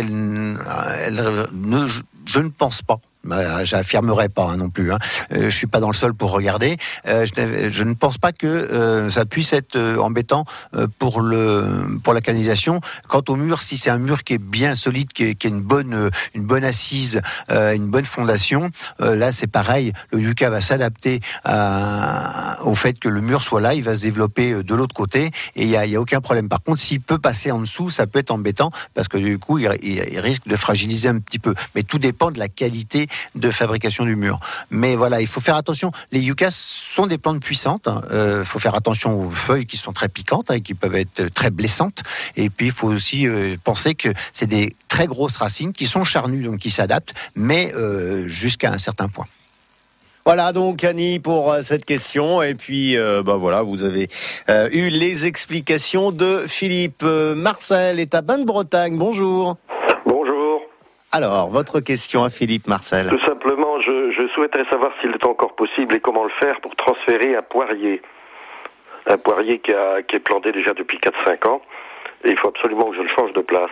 J: je ne pense pas. J'affirmerai pas non plus. Je suis pas dans le sol pour regarder. Je ne pense pas que ça puisse être embêtant pour la canalisation. Quant au mur, si c'est un mur qui est bien solide, qui a une bonne assise, une bonne fondation, là c'est pareil. Le yucca va s'adapter au fait que le mur soit là. Il va se développer de l'autre côté et il y a aucun problème. Par contre, s'il peut passer en dessous, ça peut être embêtant parce que du coup, il risque de fragiliser un petit peu. Mais tout dépend de la qualité de fabrication du mur. Mais voilà, il faut faire attention. Les yuccas sont des plantes puissantes. Il faut faire attention aux feuilles qui sont très piquantes et qui peuvent être très blessantes. Et puis, il faut aussi penser que c'est des très grosses racines qui sont charnues, donc qui s'adaptent, mais jusqu'à un certain point.
H: Voilà donc Annie pour cette question et puis voilà, vous avez eu les explications de Philippe. Marcel est à Bain-de-Bretagne, bonjour.
M: Bonjour.
H: Alors, votre question à Philippe Marcel.
M: Tout simplement, je souhaiterais savoir s'il est encore possible et comment le faire pour transférer un poirier. Un poirier qui est planté déjà depuis 4-5 ans et il faut absolument que je le change de place.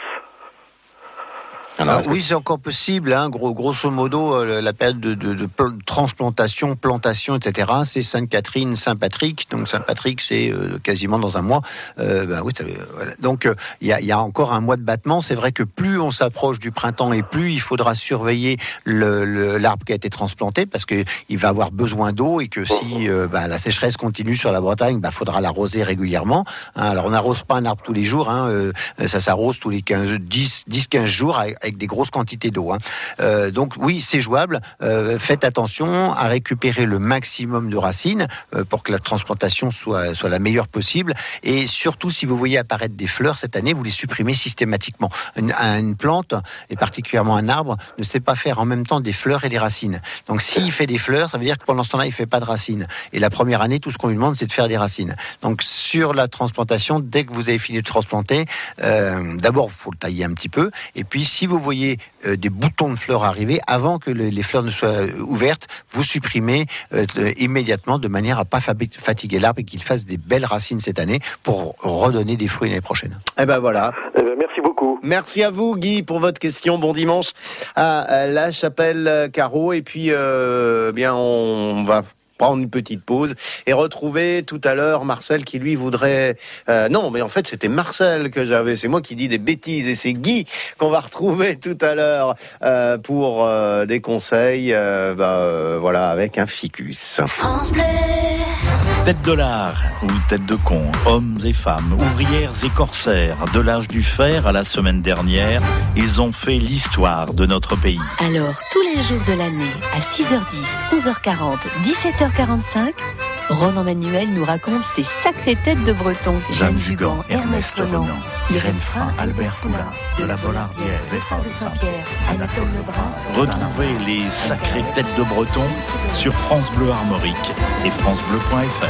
J: Alors, oui, c'est encore possible. Grosso modo, la période de transplantation, plantation, etc., c'est Sainte-Catherine, Saint-Patrick. Donc Saint-Patrick, c'est quasiment dans un mois. Voilà. Donc il y a encore un mois de battement. C'est vrai que plus on s'approche du printemps et plus il faudra surveiller l'arbre qui a été transplanté parce que il va avoir besoin d'eau et que si la sécheresse continue sur la Bretagne, faudra l'arroser régulièrement. Alors on n'arrose pas un arbre tous les jours. Ça s'arrose tous les 10-15 jours avec des grosses quantités d'eau. Donc oui, c'est jouable. Faites attention à récupérer le maximum de racines pour que la transplantation soit la meilleure possible. Et surtout, si vous voyez apparaître des fleurs cette année, vous les supprimez systématiquement. Une plante, et particulièrement un arbre, ne sait pas faire en même temps des fleurs et des racines. Donc s'il fait des fleurs, ça veut dire que pendant ce temps-là, il fait pas de racines. Et la première année, tout ce qu'on lui demande, c'est de faire des racines. Donc sur la transplantation, dès que vous avez fini de transplanter, d'abord, il faut le tailler un petit peu. Et puis, si vous voyez des boutons de fleurs arriver, avant que les fleurs ne soient ouvertes, vous supprimez immédiatement de manière à pas fatiguer l'arbre et qu'il fasse des belles racines cette année pour redonner des fruits l'année prochaine.
H: Voilà.
M: Merci beaucoup.
H: Merci à vous Guy pour votre question. Bon dimanche à La Chapelle-Carreau et puis on va prendre une petite pause et retrouver tout à l'heure Marcel qui lui voudrait... non, mais en fait c'était Marcel que j'avais, c'est moi qui dis des bêtises et c'est Guy qu'on va retrouver tout à l'heure pour des conseils avec un ficus.
G: France Bleu.
U: Tête de lard ou tête de con, hommes et femmes, ouvrières et corsaires, de l'âge du fer à la semaine dernière, ils ont fait l'histoire de notre pays.
I: Alors, tous les jours de l'année, à 6h10, 11h40, 17h45, Ronan Manuel nous raconte ses sacrées têtes de Bretons.
U: Jeanne Jugan, Ernest Renan, Irène Frein, Albert Poulain, de la Bollardière, Veffard de Saint-Pierre, Anatole Lebrun. Retrouvez les sacrées têtes de Bretons sur France Bleu Armorique et francebleu.fr.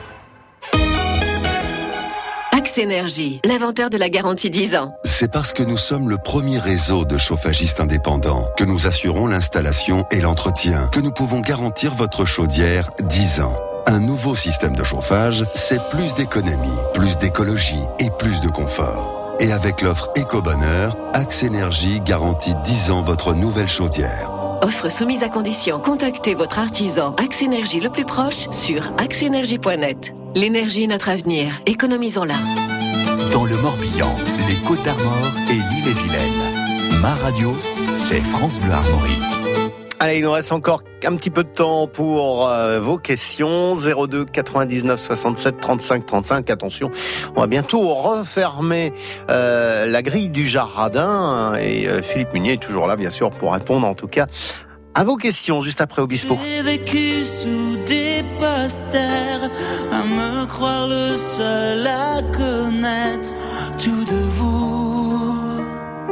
V: Axe Énergie, l'inventeur de la garantie 10 ans.
W: C'est parce que nous sommes le premier réseau de chauffagistes indépendants que nous assurons l'installation et l'entretien, que nous pouvons garantir votre chaudière 10 ans. Un nouveau système de chauffage, c'est plus d'économie, plus d'écologie et plus de confort. Et avec l'offre Éco-Bonheur, Axe Énergie garantit 10 ans votre nouvelle chaudière.
V: Offre soumise à condition. Contactez votre artisan Axe Énergie le plus proche sur axenergie.net. L'énergie est notre avenir. Économisons-la.
F: Dans le Morbihan, les Côtes-d'Armor et l'Île-et-Vilaine. Ma radio, c'est France Bleu Armorique.
H: Allez, il nous reste encore un petit peu de temps pour vos questions. 02 99 67 35 35. Attention, on va bientôt refermer la grille du jardin. Et Philippe Munier est toujours là, bien sûr, pour répondre en tout cas à vos questions, juste après Obispo.
X: J'ai vécu sous des posters, à me croire le seul à connaître tout de vous.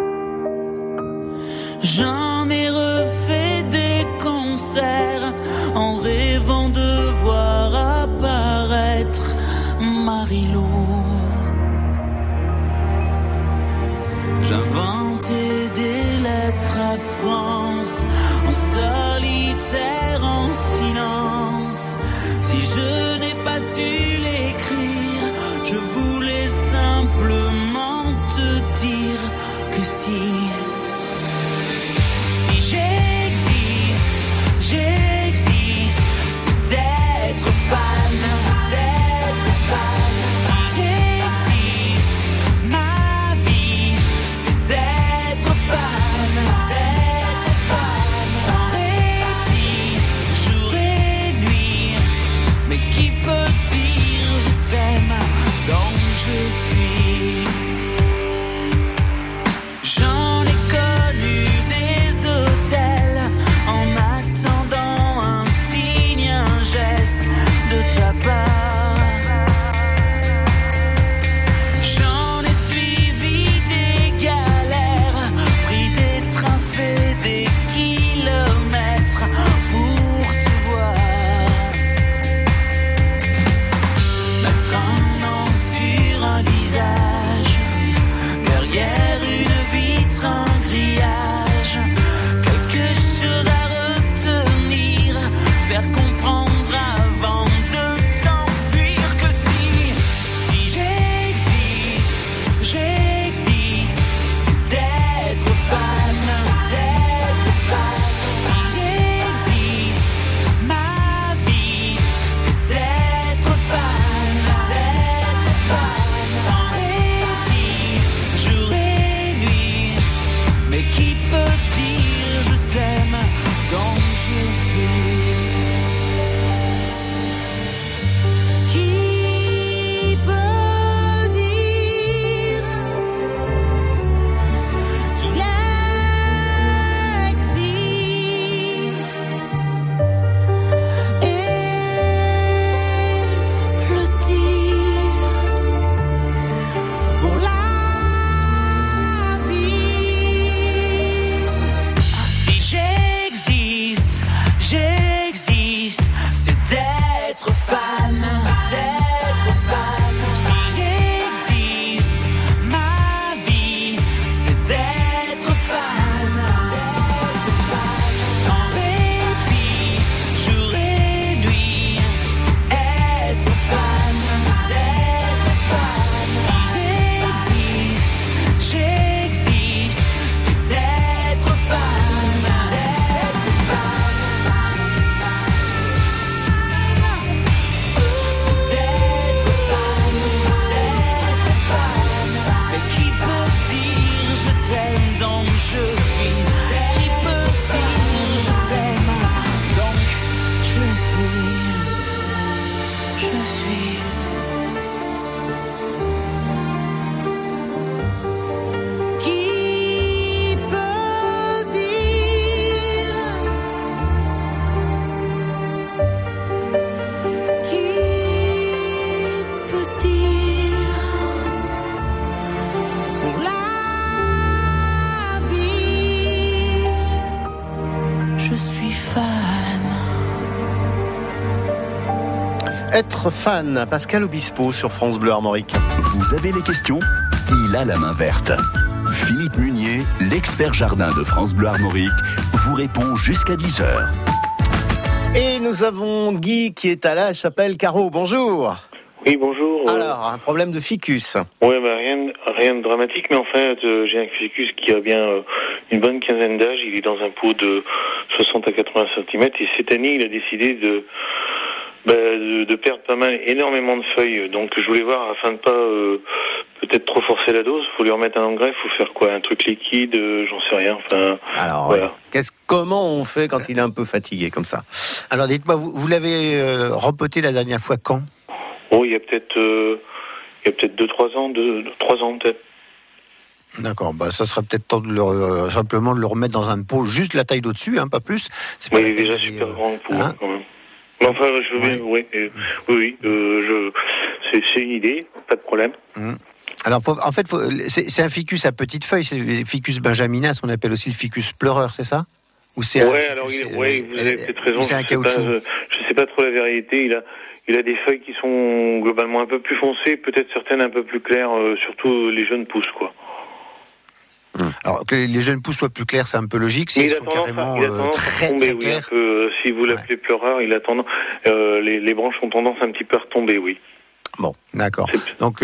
X: J'en ai refait des concerts en rêvant de voir apparaître Marie-Lou. J'inventais des lettres à France en solitaire, en silence. Si je n'ai pas su l'écrire, je voulais simplement te dire que si j'existe, c'est d'être fan, Si j'existe, je suis. Qui peut dire? Qui peut dire? Pour la vie, je suis fan.
H: Être fan, Pascal Obispo sur France Bleu Armorique.
F: Vous avez les questions? Il a la main verte. Philippe Munier, l'expert jardin de France Bleu Armorique, vous répond jusqu'à 10h.
H: Et nous avons Guy qui est à la Chapelle Carreau. Bonjour.
B: Oui, bonjour.
H: Alors, un problème de ficus.
B: Ouais, rien de dramatique, mais en fait, j'ai un ficus qui a bien une bonne quinzaine d'âge. Il est dans un pot de 60 à 80 cm et cette année, il a décidé de perdre énormément de feuilles. Donc, je voulais voir, afin de pas peut-être trop forcer la dose, faut lui remettre un engrais, faut faire quoi? Un truc liquide, j'en sais rien. Enfin,
H: alors,
B: voilà.
H: Comment on fait quand il est un peu fatigué comme ça?
J: Alors, dites-moi, vous l'avez repoté la dernière fois quand?
B: Oh, il y a peut-être 2-3 ans, 3 ans peut-être.
J: D'accord, ça serait peut-être temps de simplement de le remettre dans un pot, juste la taille d'au-dessus, pas plus.
B: Il est déjà super grand le pot, quand même. Mais enfin, je veux oui, c'est une idée, pas de problème.
J: Alors, c'est un ficus à petites feuilles, c'est le ficus benjaminas, on appelle aussi le ficus pleureur, c'est ça? Ou c'est
B: vous avez peut-être raison.
J: C'est un caoutchouc.
B: Je sais pas trop la vérité. Il a des feuilles qui sont globalement un peu plus foncées, peut-être certaines un peu plus claires, surtout les jeunes pousses, quoi.
J: Alors que les jeunes pousses soient plus clairs, c'est un peu logique. Si ils sont carrément très clairs.
B: Si vous l'appelez pleureur, il a tendance, les branches ont tendance un petit peu à retomber, oui.
J: Bon, d'accord. Donc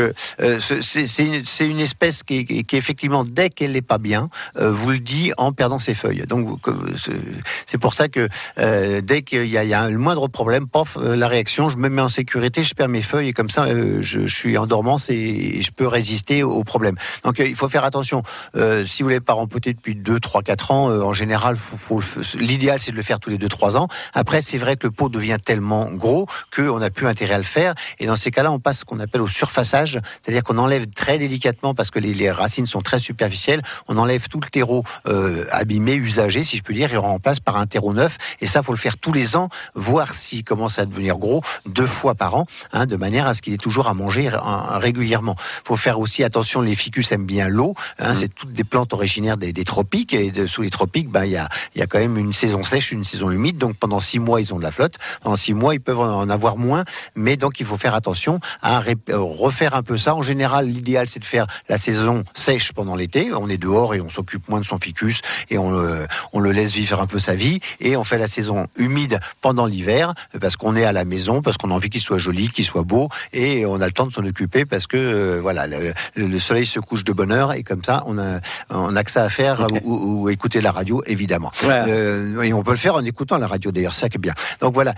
J: c'est une espèce qui effectivement, dès qu'elle n'est pas bien, vous le dit en perdant ses feuilles. Donc c'est pour ça que dès qu'il y a le moindre problème, la réaction, je me mets en sécurité, je perds mes feuilles et comme ça je suis en dormance et je peux résister au problème. Donc il faut faire attention. Si vous l'avez pas rempoté depuis 2, 3, 4 ans, en général, l'idéal c'est de le faire tous les 2-3 ans. Après, c'est vrai que le pot devient tellement gros qu'on n'a plus intérêt à le faire. Et dans ces cas-là, on passe ce qu'on appelle au surfaçage, c'est-à-dire qu'on enlève très délicatement, parce que les racines sont très superficielles, on enlève tout le terreau abîmé, usagé, si je peux dire, et on remplace par un terreau neuf. Et ça, faut le faire tous les ans, voir s'il commence à devenir gros 2 fois par an, de manière à ce qu'il ait toujours à manger régulièrement. Faut faire aussi attention, les ficus aiment bien l'eau, c'est toutes des plantes originaires des tropiques, et sous les tropiques, il y a quand même une saison sèche, une saison humide, donc pendant 6 mois, ils ont de la flotte, pendant 6 mois, ils peuvent en avoir moins, mais donc il faut faire attention à refaire un peu ça. En général, l'idéal, c'est de faire la saison sèche pendant l'été. On est dehors et on s'occupe moins de son ficus et on le laisse vivre un peu sa vie. Et on fait la saison humide pendant l'hiver parce qu'on est à la maison, parce qu'on a envie qu'il soit joli, qu'il soit beau et on a le temps de s'en occuper parce que le soleil se couche de bonne heure et comme ça, on a que ça à faire ou écouter la radio, évidemment. Et on peut le faire en écoutant la radio, d'ailleurs, ça qui est bien. Donc voilà,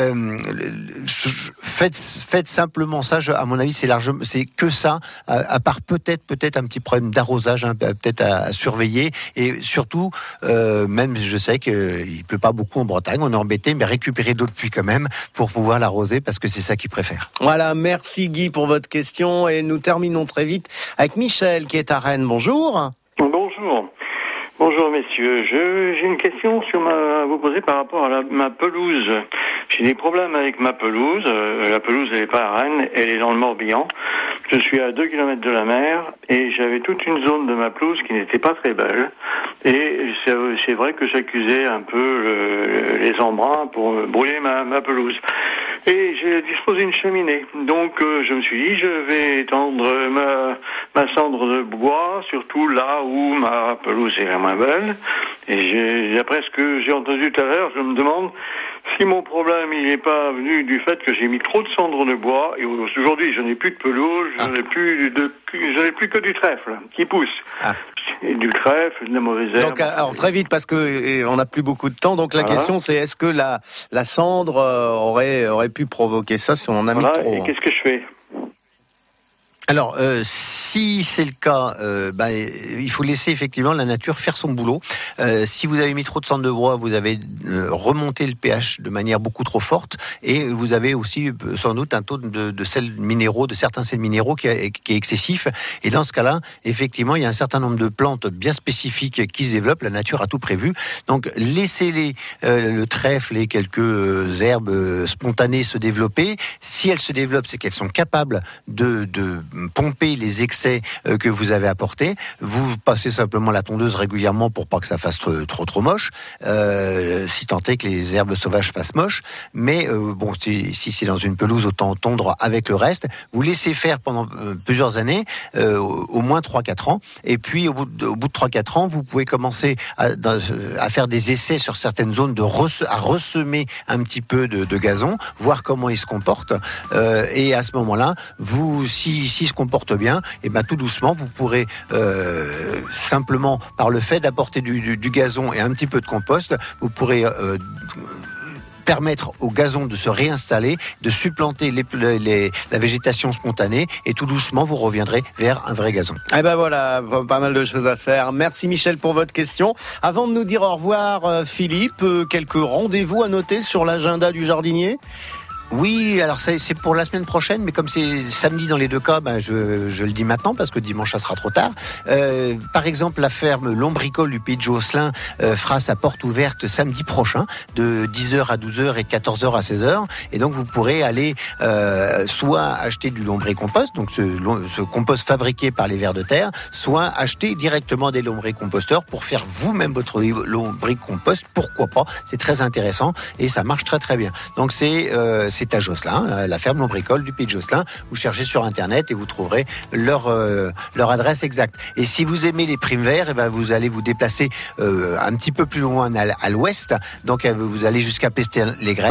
J: faites simplement ça. À mon avis, c'est que ça, à part peut-être un petit problème d'arrosage, peut-être à surveiller, et surtout, même je sais qu'il pleut pas beaucoup en Bretagne, on est embêté, mais récupérer d'eau de pluie quand même pour pouvoir l'arroser, parce que c'est ça qu'il préfère.
H: Voilà, merci Guy pour votre question, et nous terminons très vite avec Michel qui est à Rennes. Bonjour.
C: Bonjour messieurs, j'ai une question à vous poser par rapport à ma pelouse. J'ai des problèmes avec ma pelouse. La pelouse, elle n'est pas à Rennes, elle est dans le Morbihan. Je suis à 2 km de la mer et j'avais toute une zone de ma pelouse qui n'était pas très belle. Et c'est vrai que j'accusais un peu les embruns pour brûler ma pelouse. Et j'ai disposé d'une cheminée. Donc je me suis dit, je vais étendre ma cendre de bois, surtout là où ma pelouse est la moins belle. Et d'après ce que j'ai entendu tout à l'heure, je me demande si mon problème il n'est pas venu du fait que j'ai mis trop de cendres de bois. Et aujourd'hui, je n'ai plus de pelouse, je n'ai plus que du trèfle qui pousse. Et du trèfle, de la mauvaise herbe.
H: Donc, alors très vite parce que on n'a plus beaucoup de temps. Donc la question c'est est-ce que la cendre aurait pu provoquer ça si on en a mis trop?
C: Et qu'est-ce que je fais?
J: Alors, si c'est le cas, il faut laisser effectivement la nature faire son boulot. Si vous avez mis trop de cendre de bois, vous avez remonté le pH de manière beaucoup trop forte, et vous avez aussi sans doute un taux de sels minéraux, de certains sels minéraux qui est excessif. Et dans ce cas-là, effectivement, il y a un certain nombre de plantes bien spécifiques qui se développent. La nature a tout prévu. Donc, laissez-les, le trèfle et quelques herbes spontanées se développer. Si elles se développent, c'est qu'elles sont capables de pomper les excès que vous avez apportés. Vous passez simplement la tondeuse régulièrement pour pas que ça fasse trop moche, si tant est que les herbes sauvages fassent moche. Mais si c'est dans une pelouse, autant tondre avec le reste. Vous laissez faire pendant plusieurs années, au moins 3-4 ans, et puis au bout de 3-4 ans, vous pouvez commencer à faire des essais sur certaines zones, à ressemer un petit peu de gazon, voir comment il se comporte, et à ce moment-là, s'il se comporte bien, et tout doucement, vous pourrez simplement, par le fait d'apporter du gazon et un petit peu de compost, vous pourrez permettre au gazon de se réinstaller, de supplanter la végétation spontanée, et tout doucement, vous reviendrez vers un vrai gazon.
H: Eh ben voilà, pas mal de choses à faire. Merci Michel pour votre question. Avant de nous dire au revoir, Philippe, quelques rendez-vous à noter sur l'agenda du jardinier ?
J: Oui, alors c'est pour la semaine prochaine, mais comme c'est samedi dans les deux cas, je le dis maintenant parce que dimanche ça sera trop tard. Par exemple, la ferme Lombricole du Pays de Josselin fera sa porte ouverte samedi prochain de 10h à 12h et 14h à 16h. Et donc vous pourrez aller soit acheter du lombricompost, donc ce compost fabriqué par les vers de terre, soit acheter directement des lombricomposteurs pour faire vous-même votre lombricompost. Pourquoi pas ? C'est très intéressant et ça marche très très bien. Donc c'est à Josselin, la ferme Lombricole du Pays de Josselin. Vous cherchez sur Internet et vous trouverez leur adresse exacte. Et si vous aimez les primes verts, vous allez vous déplacer un petit peu plus loin à l'ouest. Donc vous allez jusqu'à Plestin-les-Graines.